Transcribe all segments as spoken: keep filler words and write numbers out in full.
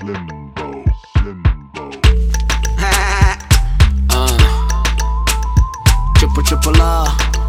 Slimbo, Slimbo. uh, triple triple R.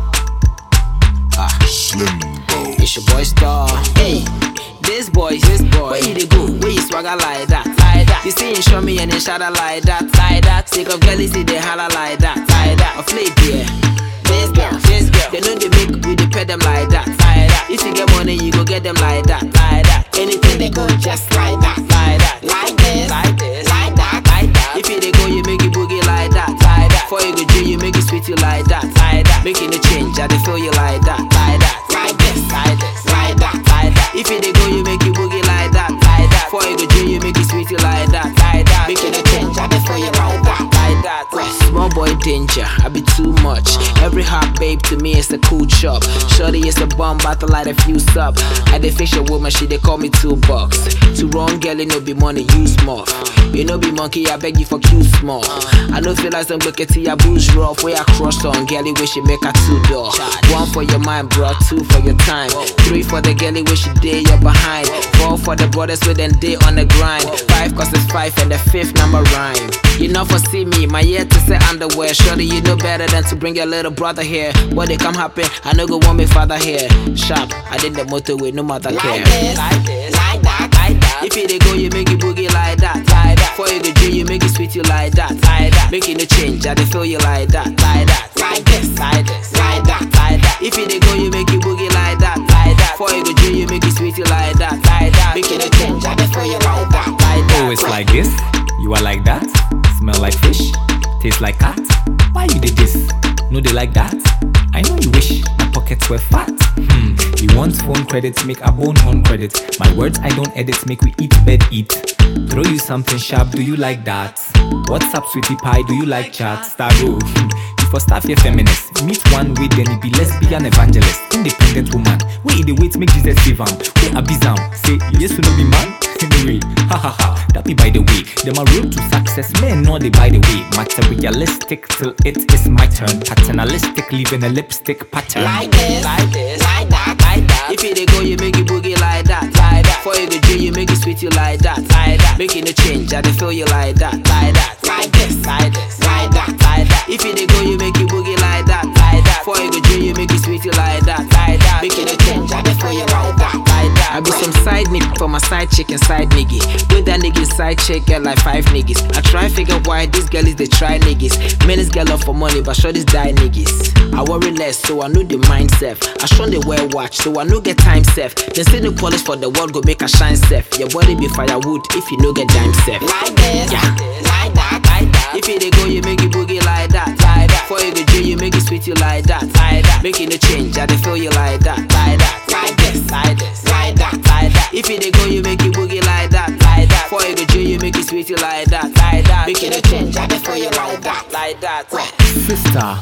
Ah, Slimbo. it's your boy Star. Hey, this boy, this boy. Where you dey go? Where you swagger like that? Like that. You see him show me and then shatter like that. Like that. Sick of girls, see they holler like that. Like that. A flake yeah. This girl, this girl. They know they make we dey pay them like that. Like that. If you get money, you go get them like that. Like that. Anything they go just like that. Like that. Like this. Like this. Like that. Like that. If you dey go, you make it boogie like that. Like that. Before you go do, you make it sweet you like that. Like that. Making a change, I dey feel you like that. Like that. Like this. Like this. Like that. Like that. If you dey go, you make it boogie like that. Like that. Before you go do, you make it sweet you like that. Like that. Making a change, I dey feel you like that. Like that. Small boy danger, I be too much. Every hot babe to me is a cool chop. Shorty is a bomb, about to light a fuse up. I dey fish a woman, she dey call me two bucks. Too wrong girl, it no be money, you small. You no be monkey, I beg you for cute small. I no feel like some look at your booze rough. Where I cross on girlie, wish you make a two door. One for your mind, bro, two for your time. Three for the girlie, wish you day you're behind. Four for the brothers with them day on the grind. Five cause it's five and the fifth number rhyme. You know for see me, my ear to say underwear. Shorty, you know better than to bring your little brother here. But they come happen, I no go want me father here. Sharp, I did the motorway, no matter care. Like this, like this, like that, like that. If you dey go, you make it boogie like that, like that. Before you go do, you make it sweet you like that, like that. Making a change, I dey feel you like that, like that. Like this, like this, like that, like that. If you dey go, you make it boogie like that, like that. Before you go do, you make it sweet you like that, like that. Making a change, I dey feel you like that, like that. Oh, it's like this, you are like that. Smell like fish, taste like cat. Why you did this? No, they like that. I know you wish my pockets were fat. Hmm, you want phone credit, make a bone on credit. My words I don't edit, make we eat, bed, eat. Throw you something sharp, do you like that? What's up, sweetie pie, do you like chat? Staro, you for staff here feminist. Meet one way, then he be lesbian evangelist. Independent woman, wait the wait, make Jesus save him. Wait a bizam, say yes to no be man. Anyway, ha ha ha, that be by the way. Them a road to success, men know they by the way. Materialistic till it is my turn. Paternalistic, leaving a lipstick pattern. Like this, Like this, like that, like that. if you dey go, you make it boogie like that, like that. Before you go do, you make it sweet you like that, like that. Making a change, I dey feel you like that, like that. Like this, like this, like that, like that. If you dey go, you make it boogie like that, like that. Before you go do, you make it sweet you like that, like that. Making a change, I dey feel you like that, like that. I be some side nigga for my side chick and side nigga. With that nigga side chick, get like five niggas. I try figure why these girls they try niggas. Men is girl up for money, but sure this die niggas. I worry less, so I know the mindset. I show they wear watch, so I know get time safe. They say the polish for the world go make a shine safe. Your body be firewood if you no get dime safe. like this, Yeah. like that, like that. If you dey go, you make it boogie like that, like that. Before you go do, you make it sweet you like that, like that. Making a change, I dey feel you like that, like that. Like this, like this, like that, like that. If you dey go, you make it boogie like that, like that. Before you go do, you make it sweet you like that, like that. Making a change, I dey feel you like that, like that. Sister,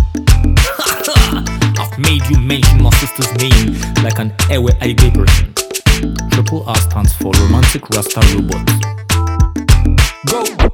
I've made you mention my sister's name like an Ewe Aigbe person. Triple R stands for Romantic Rasta Robot. Go!